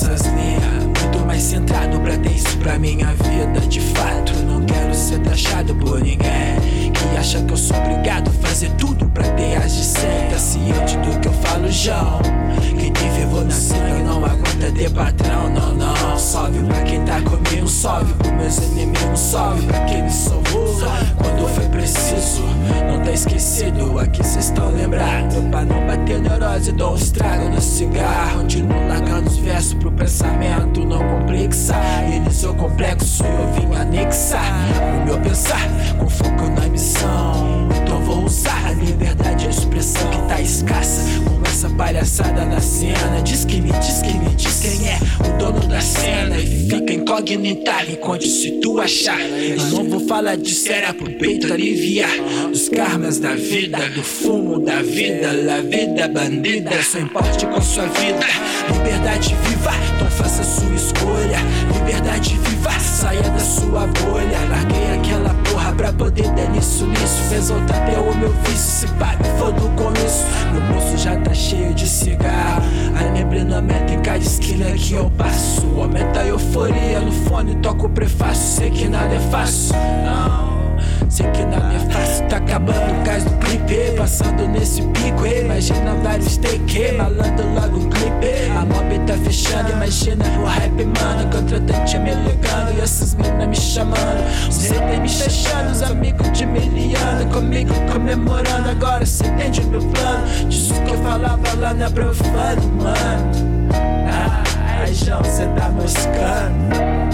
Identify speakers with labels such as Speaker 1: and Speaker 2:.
Speaker 1: essas linhas, muito mais centrado pra ter isso pra minha vida. De fato, não quero ser taxado por ninguém que acha que eu sou obrigado a fazer tudo pra ter as de 100. Tá ciente do que eu falo, João? Quem tem fervor na sangue não aguenta ter patrão, não, não. Salve pra quem tá comigo, salve pros meus inimigos, salve pra quem me salvou quando foi preciso. Não tá esquecido, aqui cês tão lembrados. Pra não bater neurose, dou um estrago no cigarro. Continuo largando os versos pro pensamento não complexar. Eles o complexo e eu vim anexar o meu pensar com foco na missão. Então vou usar a liberdade de expressão que tá escassa com essa palhaçada na cena. Diz quem quem é o dono da cena. E fica incógnita, me conte se tu achar. Eu não vou falar de cera pro peito aliviar dos karmas da vida, do fumo da vida, la vida bandida. Só importe com sua vida, liberdade viva, então faça sua escolha. Liberdade viva, saia da sua bolha. Larguei aquela porra pra poder dar nisso. Fez outra até o meu vício, se pá, me for do começo. Meu bolso já tá cheio de cigarro, aí lembrando a meta em cada esquina que eu passo. Aumenta a euforia no fone, toco o prefácio. Sei que nada é fácil, não. Sei que nada é fácil, tá acabando o gás do clipe. Passando nesse pico, imagina vários take, malando logo um clipe. A mob tá fechando, imagina o hype, mano. Contratante me ligando e essas minas me chamando. Os haters me fechando, os amigos de miliano comigo comemorando. Agora cê entende o meu plano, disso que eu falava lá na profano, mano. Ai, João, cê tá moscando.